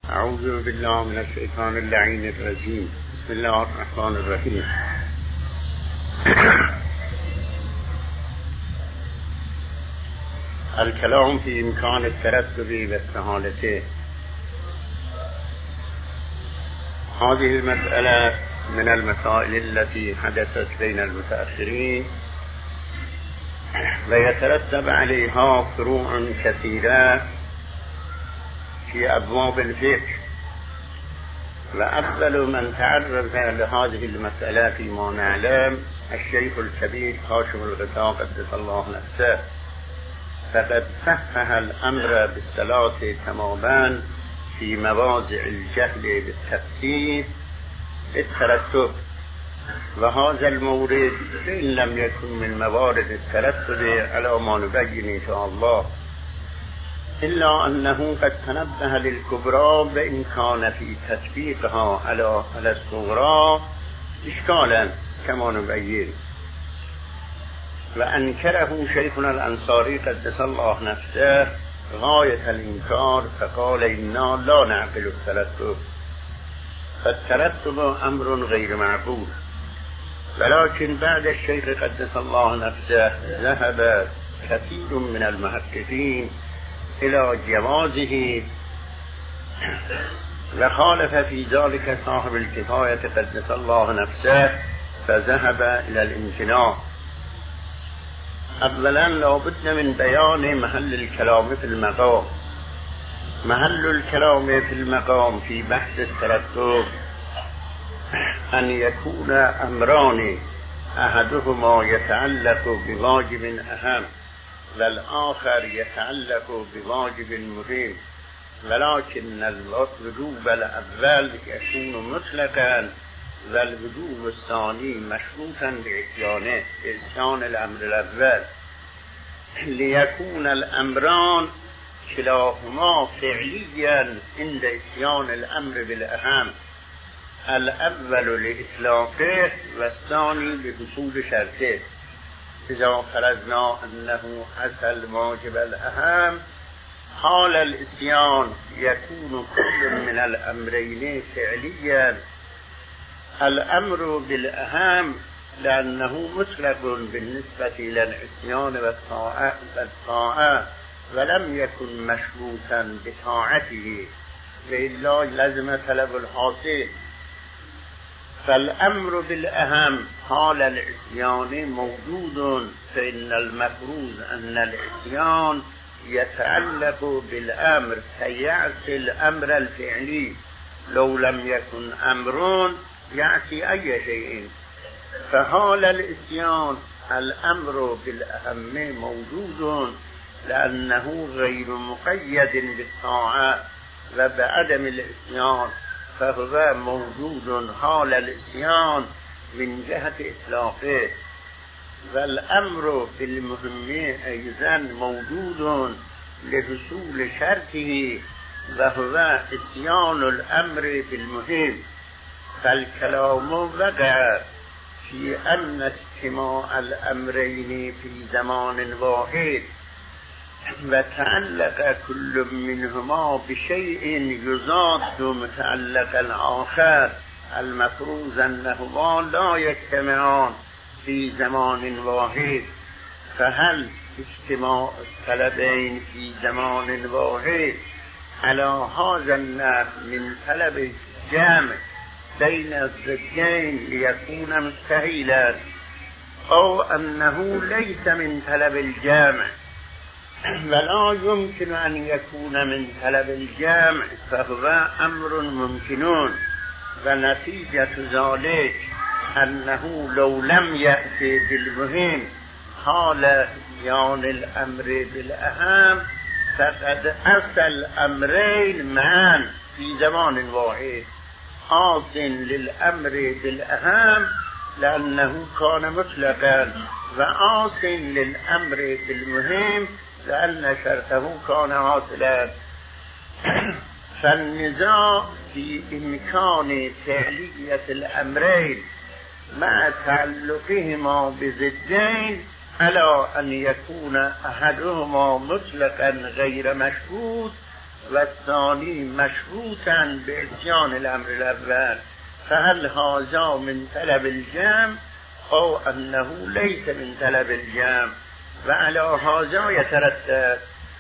اعوذ بالله من الشیطان اللعین الرجیم. بسم الله الرحمن الرحیم. الكلام في امکان الترتب واستحالته. هذه المسألة من المسائل التي حدثت بين المتأخرين ويترتب عليها فروع كثيرة في أبواب الفقه. وأفضل من تعرض لهذه المسألة فيما نعلم الشيخ الكبير هاشم الغطاء قدس الله نفسه، فقد صحح الأمر بالصلاة تماما في مواضع الجهل بالتفسير بالترتب. وهذا المورد إن لم يكن من موارد الترتب على ما نبين إن شاء الله، إلا أنه قد تنبه للكبرى وإن كان في تطبيقها على الصغرى إشكالا كما نبين. وأنكره شيخنا الأنصاري قدس الله نفسه غاية الإنكار، فقال إنا لا نعقل الترتب، فالترتب أمر غير معقول. ولكن بعد الشيخ قدس الله نفسه ذهب كثير من المحققين إلى جوازه، وخالف في ذلك صاحب الكفاية قدس الله نفسه فذهب إلى الامتناع. أولا لابد من بيان محل الكلام في المقام. محل الكلام في المقام في بحث الترتب أن يكون أمران أحدهما يتعلق بواجب أهم والآخر يتعلق بواجب مهم، ولكن الوجوب الأول يكون مطلقا والوجوب الثاني مشروطا بإتيان الأمر الأول، ليكون الأمران كلاهما فعليا عند إتيان الأمر بالأهم، الأول لإطلاقه والثاني لحصول شرطه. إذا فرضنا أنه أتى الواجب الأهم حال الإتيان يكون كل من الأمرين فعليا، الأمر بالأهم لأنه مطلق بالنسبة إلى العصيان والطاعة ولم يكن مشروطا بطاعته، وإلا لازم طلب الحاصل. فالأمر بالأهم حال العصيان موجود، فإن المفروض أن العصيان يتعلق بالأمر فيعصي الأمر الفعلي، لو لم يكن أمر يعصي أي شيء. فحال العصيان الأمر بالأهم موجود لأنه غير مقيد بالطاعة، وبعدم العصيان فهو موجود حال العصيان من جهة إطلاقه. والأمر بالمهم أيضا موجود لحصول شرطه وهو إتيان الأمر بالمهم. فالكلام وقع في أن اجتماع الأمرين في زمان واحد وتعلق كل منهما بشيء يضاد متعلق الآخر المفروض أنهما لا يجتمعان في زمان واحد. فهل اجتماع الطلبين في زمان واحد على هذا النحو من طلب الجمع بين الضدين ليكون مستحيلا، أو أنه ليس من طلب الجمع ولا يمكن أن يكون من طلب الجمع، فهو أمر ممكن. ونتيجة ذلك أنه لو لم يأتي بالمهم حال إتيان الأمر بالأهم فقد أتى الأمرين معا في زمان واحد، حاصل للأمر بالأهم لأنه كان مطلقا، وعاصل للأمر بالمهم لأن شرطه كان حاصلا. فالنزاع في إمكان فعلية الأمرين مع تعلقهما بضدين على أن يكون أحدهما مطلقا غير مشروط و ثانی مشروطا به اتیان الامر الاول فهل هذا من طلب الجمع او انه لیس من طلب الجمع و علی هذا یترتب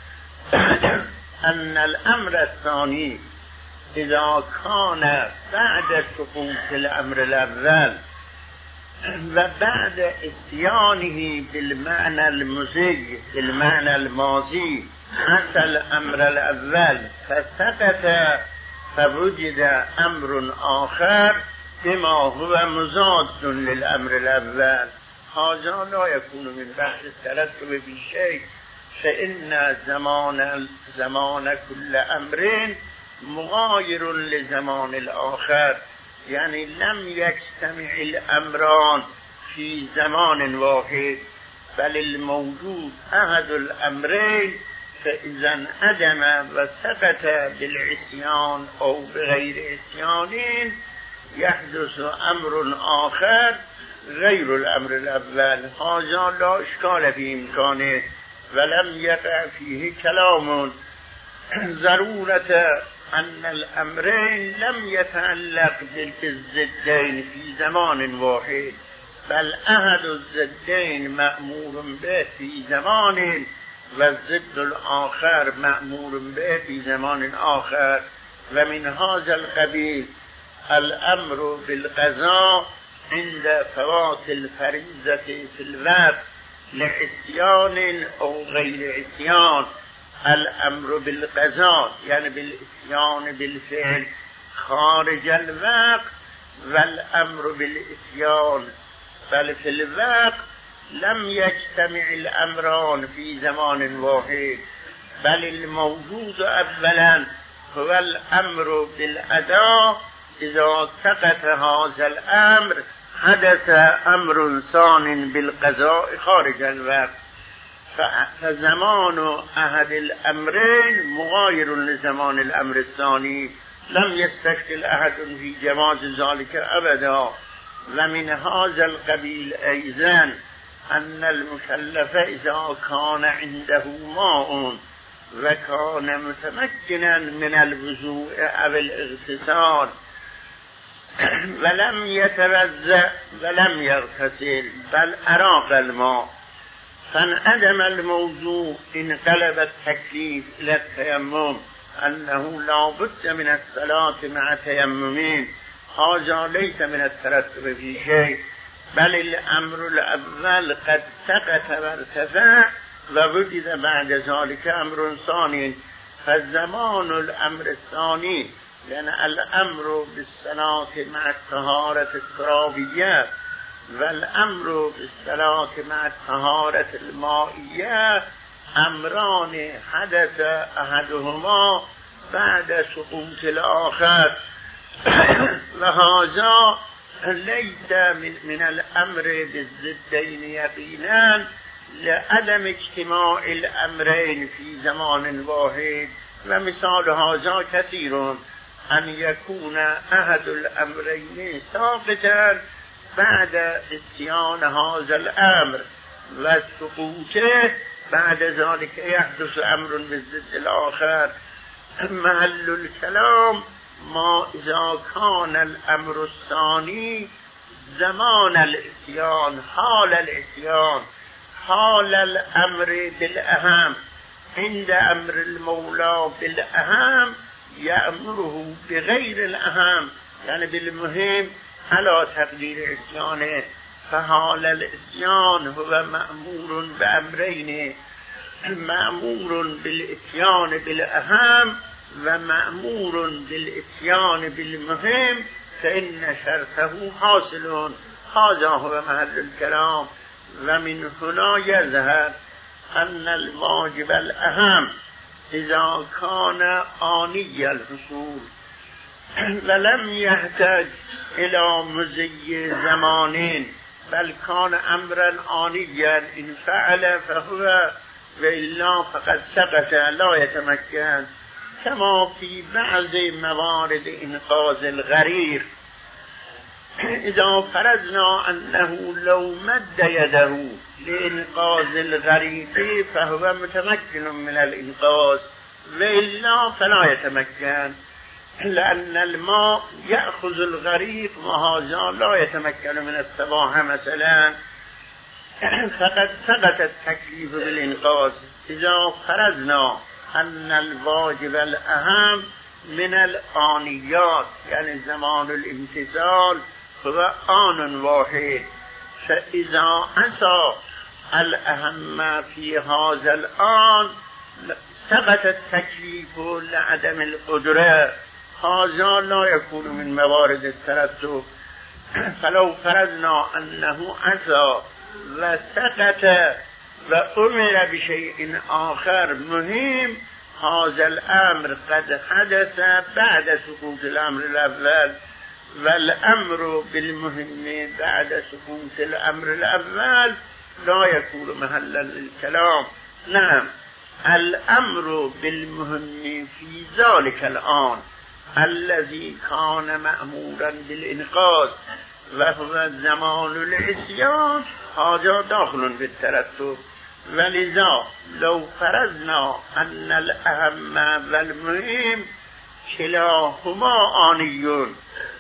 ان الامر الثانی اذا كان بعد سقوط الامر الاول و بعد اتیانه بالمعنى المزج بالمعنى الماضی اصل امر الاول فسقط فوجد امر آخر بما هو مضاد للامر الاول هذا لا يكون من بحث الترتب بشيء فإن زمان كل امر مغایر لزمان الاخر یعنی لم يجتمع الامران في زمان واحد بل الموجود احد الامرين فاذا انعدم وسقط بالعصيان او بغير عصيان يحدث امر آخر غير الامر الاول هذا لا اشكال في امكانه ولم يقع فيه كلام ضرورة ان الامرين لم يتعلق بالضدين في زمان واحد بل احد الضدين مأمور به في زمان والضد الاخر مأمور به في زمان آخر و من هذا القبيل الامر بالقضاء عند فوات الفريضة في الوقت لعصيان او غير عصيان الامر بالقضاء يعني بالاتيان بالفعل خارج الوقت والامر بالاتيان بل في الوقت لم يجتمع الامران في زمان واحد بل الموجود اولا هو الامر بالاداء اذا سقط هذا الامر حدث امر ثان بالقضاء خارج الوقت فزمان احد الامرين مغاير لزمان الامر الثاني لم يستشكل احد في جواز ذلك ابدا ومن هذا القبيل ايضا ان المكلف اذا كان عنده ماء وكان متمكنا من الوضوء او الاغتسال ولم يتوضأ ولم يغتسل بل اراق الماء فانعدم الموضوع انقلب التكليف الى التيمم انه لا بد من الصلاة مع تيمم هذا ليس من الترتب في شيء بل الامر الاول قد سقط وارتفع ووجد بعد ذلك امر ثاني فالزمان الامر الثاني يعني الامر بالصلاة مع الطهارة الترابية والامر بالصلاة مع الطهارة المائية امران حدث احدهما بعد سقوط الاخر وهذا ليس من الامر بالضدين يقينا لعدم اجتماع الامرين في زمان واحد ومثال هذا كثير ان يكون احد الامرين ساقطا بعد اتيان هذا الامر وسقوطه بعد ذلك يحدث امر بالضد الاخر محل الكلام ما اذا كان الامر الثاني زمان الاتيان حال الاتيان حال الامر بالاهم عند امر المولى بالاهم يأمره بغير الاهم يعني بالمهم على تقدير عصيانه فحال العصيان هو مأمور بأمرين مأمور بالاتيان بالاهم ومأمور بالاتيان بالمهم فإن شرطه حاصل هذا هو محل الكلام ومن هنا يظهر أن الواجب الأهم إذا كان آني الحصول ولم يحتاج إلى مزي زمان بل كان أمرا آنيا إن فعل فهو وإلا فقد سقط لا يتمكن كما في بعض موارد إنقاذ الغريق إذا فرضنا أنه لو مد يده لإنقاذ الغريق فهو متمكن من الإنقاذ وإلا فلا يتمكن، لأن الماء يأخذ الغريق وهذا لا يتمكن من السباحة مثلا، فقد سقط التكليف بالإنقاذ. إذا فرضنا أن الواجب الأهم من الآنيات، يعني زمان الامتثال هو آن واحد، فإذا عصى الأهم في هذا الآن سقط التكليف لعدم القدرة، هذا لا يكون من موارد الترتب. فلو فرضنا أنه عصى وسقط وأمر بشيء آخر مهم، هذا الأمر قد حدث بعد سقوط الأمر الأول، والأمر بالمهم بعد سقوط الأمر الأول لا يكون محلا للكلام. نعم، الأمر بالمهم في ذلك الآن الذي كان مأمورا بالإنقاذ وهو زمان العصيان، هذا داخل بالترتب. ولذا لو فرضنا أن الأهم والمهم كلاهما آنيون،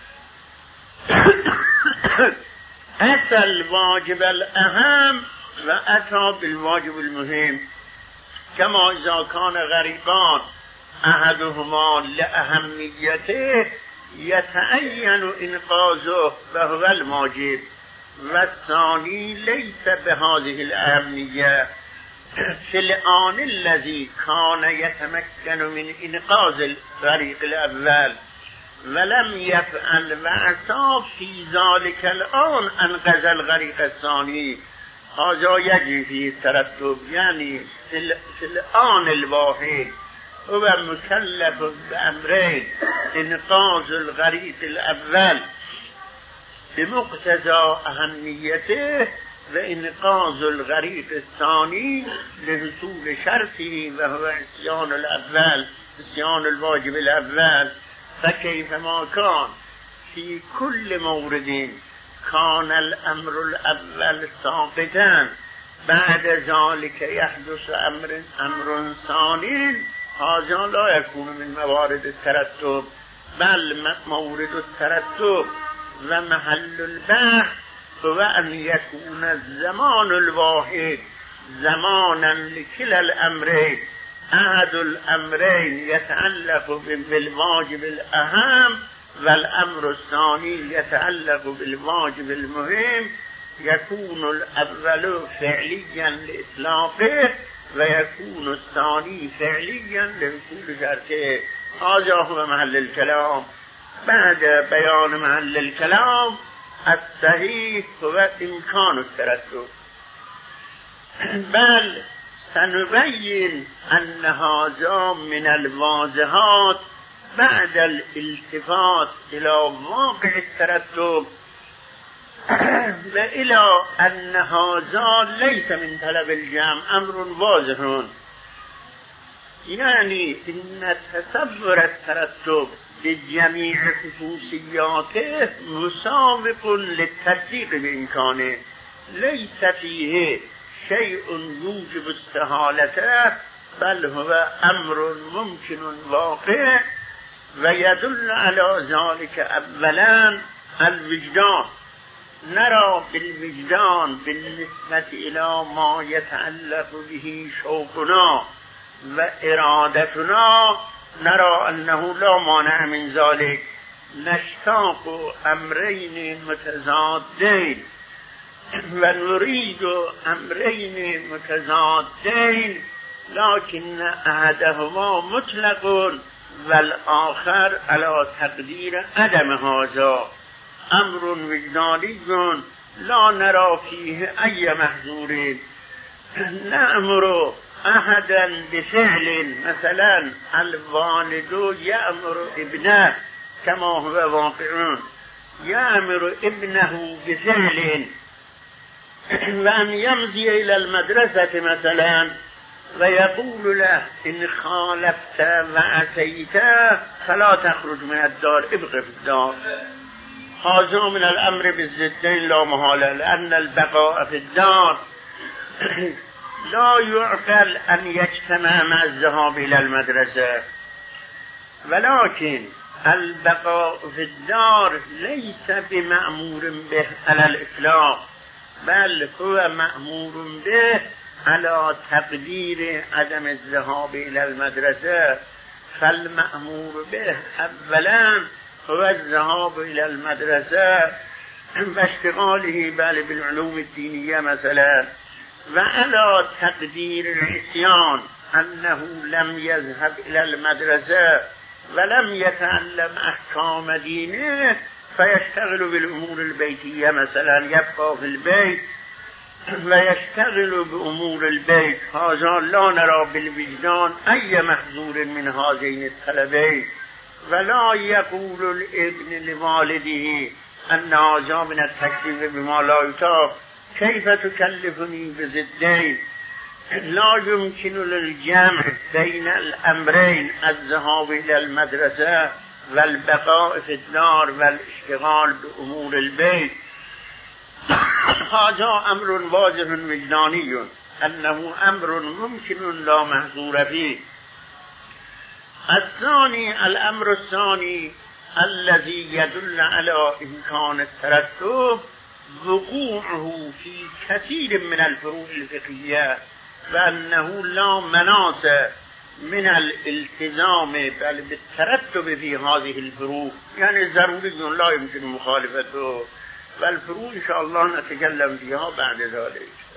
أتى الواجب الأهم وأتى بالواجب المهم، كما إذا كان غريبان أحدهما لأهميته يتعين إنقاذه وهو الواجب، والثاني ليس بهذه الأهمية. في الآن الذي كان يتمكن من إنقاذ الغريق الأول ولم يفعل وعصى في ذلك الآن أنقذ الغريق الثاني، هذا يجري فيه الترتب، يعني في الآن الواحد هو مكلف بأمرين: إنقاذ الغريق الأول بمقتضى أهميته، وإنقاذ الغريق الثاني لحصول شرطه وهو عصيان الأول، عصيان الواجب الأول. فكيفما كان في كل مورد كان الأمر الأول ساقطا، بعد ذلك يحدث أمر ثاني، هذا لا يكون من موارد الترتب، بل مورد الترتب ومحل البحث هو أن يكون الزمان الواحد زمانا لكلا الأمرين، أحد الأمرين يتعلق بالواجب الأهم والأمر الثاني يتعلق بالواجب المهم، يكون الأول فعليا لإطلاقه ويكون الثاني فعليا لحصول شرطه. هذا هو محل الكلام. بعد بيان محل الكلام الصحيح هو إمكان الترتب، بل سنبين أن هذا من الواضحات بعد الالتفات إلى واقع الترتب، وإلى أن هذا ليس من طلب الجمع، أمر واضح. يعني إن تصور الترتب بجميع خصوصياته مسابق للتصديق بإمكانه، ليس فيه شيء يوجب استحالته، بل هو أمر ممكن واقع. ويدل على ذلك أولا الوجدان. نرى بالوجدان بالنسبة إلى ما يتعلق به شوقنا وإرادتنا، نرى أنه لا مانع من ذلك. نشتاق أمرين متضادين ونريد أمرين متضادين، لكن أحدهما مطلق والآخر على تقدير عدم هذا. أمر وجداني لا نرى فيه أي محظور. نأمر أحدا بفعل، مثلا الوالد يأمر ابنه كما هو واقع، يأمر ابنه بفعل، وأن يمضي إلى المدرسة مثلا ويقول له إن خالفت وعصيت فلا تخرج من الدار، ابق في الدار. هذا من الأمر بالضدين لا محالة، لأن البقاء في الدار لا يعقل أن يجتمع مع الذهاب إلى المدرسة، ولكن البقاء في الدار ليس بمأمور به على الإطلاق، بل هو مأمور به على تقدير عدم الذهاب إلى المدرسة. فالمأمور به أولا هو الذهاب إلى المدرسة باشتغاله بالعلوم الدينية مثلا، وعلى تقدير العصيان أنه لم يذهب إلى المدرسة ولم يتعلم أحكام دينه فيشتغل بالأمور البيتية مثلا، يبقى في البيت ويشتغل بأمور البيت. هذا لا نرى بالوجدان أي محظور من هذين الطلبين، ولا يقول الابن لوالده أن هذا من التكليف بما لا يطاق، كيف تكلفني بزدين؟ لا يمكن للجمع بين الأمرين، الذهاب إلى المدرسة والبقاء في الدار والاشتغال بأمور البيت. هذا أمر واضح وجداني أنه أمر ممكن لا محظور فيه. الثاني، الأمر الثاني الذي يدل على إمكان الترتب وقوعه في كثير من الفروع الفقهية، وأنه لا مناص من الالتزام بل بالترتب في هذه الفروع، يعني ضروري لا يمكن مخالفته، والفروع إن شاء الله نتكلم فيها بعد ذلك.